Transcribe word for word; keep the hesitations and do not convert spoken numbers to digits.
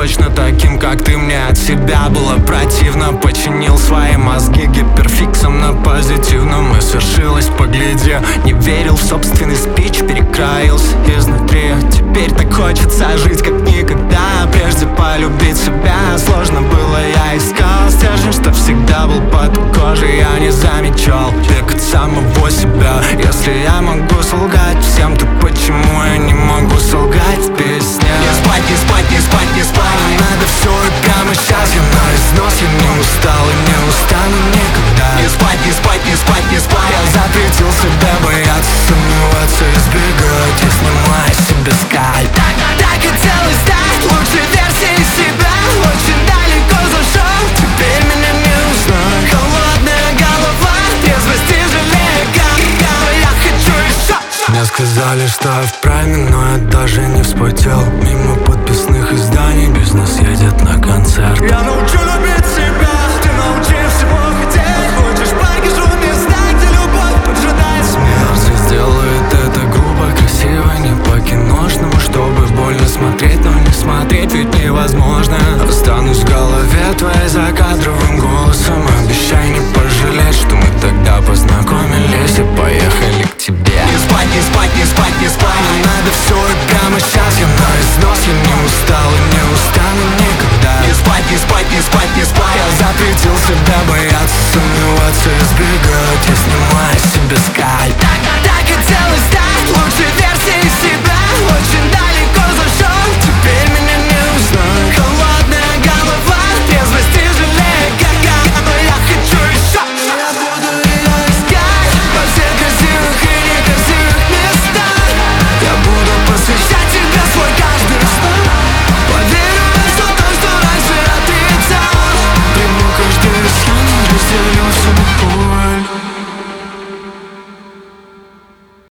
точно таким, как ты. Мне от себя было противно. Починил свои мозги гиперфиксом на позитивном. И свершилось, погляди. Не верил в собственный спич, перекроился изнутри. Теперь так хочется жить, как никогда прежде. Полюбить себя сложно было, я искал стержень, что всегда был под кожей. Я не замечал век от самого себя. Если я могу солгать всем, то почему я не могу солгать в песне? Не спать, не спать, не спать, не спать. Надо все и прямо сейчас. Я на износ, я не устал и не устану никогда. Не спать, не спать, не спать, не спать. Я запретил себя бояться, сомневаться, избегать. Я снимаю себе скальп. Так, так хотелось стать лучшей версией себя. Очень далеко зашел, теперь меня не узнать. Холодная голова, трезвости жалеет, как я хочу еще. Мне сказали, что я в прайме, но я даже не вспотел. Мимо подписных изданий бизнес едет на концерт. Я научу любить себя, ты научи всего хотеть. Хочешь покажу места, где любовь поджидает смерть. Сделает это грубо, красиво, не по-киношному. Чтобы больно смотреть, но не смотреть ведь невозможно. Останусь в голове твоей закадровым голосом. Обещай не пожалеть, что мы тогда познакомились и поехали к тебе. Не спать, не спать, не спать, не спать. Не надо все и прямо сейчас. Я на износ, я не устал и не устану никогда. Не спать, не спать, не спать, не спать. Я запретил себя бояться, сомневаться, избегать.